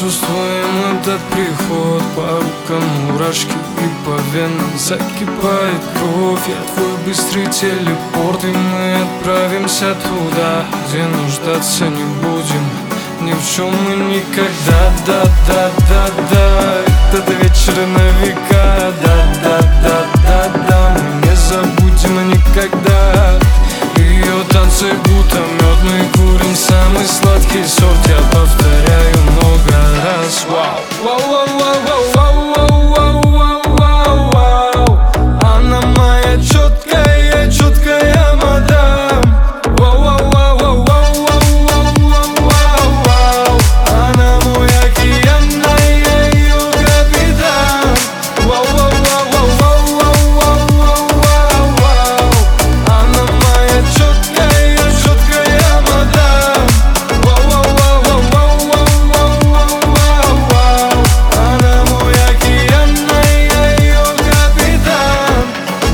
чувствуем этот приход. По рукам мурашки и по венам закипает кровь. Я твой быстрый телепорт, и мы отправимся туда, где нуждаться не будем ни в чем мы никогда. Да-да-да-да, этот вечер на века. Да-да-да-да-да, мы не забудем никогда ее танцы, будто мед. Мы курим самый сладкий сорт. Я повторяю много раз. Вау-вау-вау-вау-вау-вау-вау-вау. Она моя четкая, четкая мадам. Вау-вау-вау-вау-вау-вау-вау. Она мой океан, а я ее капитан. Вау-вау-вау-вау-вау-вау-вау. Она моя четкая, четкая мадам. Вау-вау-вау-вау-вау-вау-вау. Она мой океан, а я ее капитан.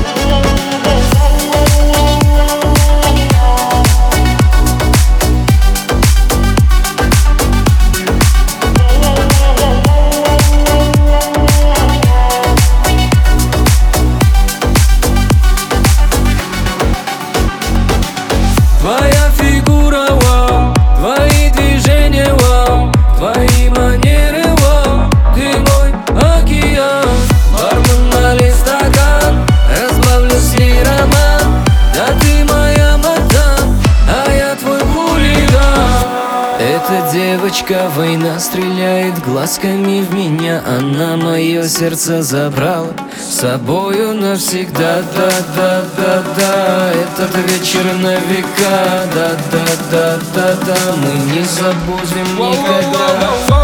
Твоя фигура, вау, твои движения, вау, твои манеры, вау. Ты мой океан, бармен, налей стакан, разбавлю с ней роман. Да ты моя мадам, а я твой хулиган. Эта девочка война стреляет глазками в меня. Она мое сердце забрала с собою навсегда. Да-да-да-да, этот вечер на века. Да-да-да-да-да, мы не забудем никогда.